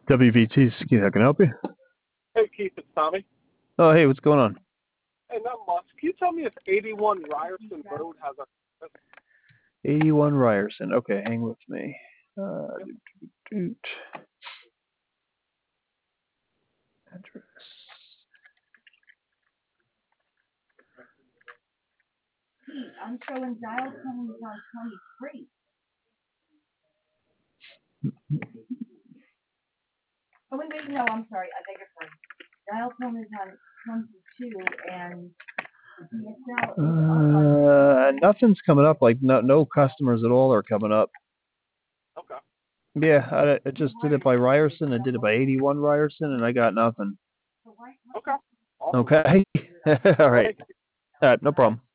WVT, Keith, how can I help you? Hey, Keith, it's Tommy. Oh, hey, what's going on? Hey, not much. Can you tell me if 81 Ryerson Road has a 81 Ryerson. Okay, hang with me. Doot, doot, doot. Address. I'm showing dial tone is on 23. Oh, wait, no, I'm sorry. I beg your pardon. Dial tone is on 22, and the DSL is on Nothing's coming up. Like no customers at all are coming up. Okay. Yeah, I just did it by Ryerson. I did it by 81 Ryerson, and I got nothing. Okay. Awesome. Okay. All right. No problem.